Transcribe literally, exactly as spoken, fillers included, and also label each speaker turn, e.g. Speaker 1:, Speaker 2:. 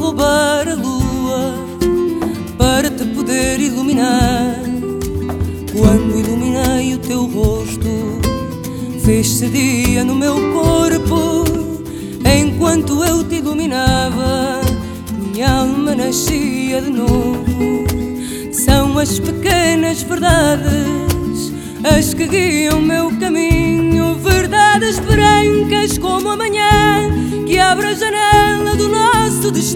Speaker 1: roubar a lua para te poder iluminar. Quando iluminei o teu rosto, fez-se dia no meu corpo. Enquanto eu te iluminava, minha alma nascia de novo. São as pequenas verdades as que guiam meu caminho, verdades brancas como a manhã que abre a janela do nosso destino.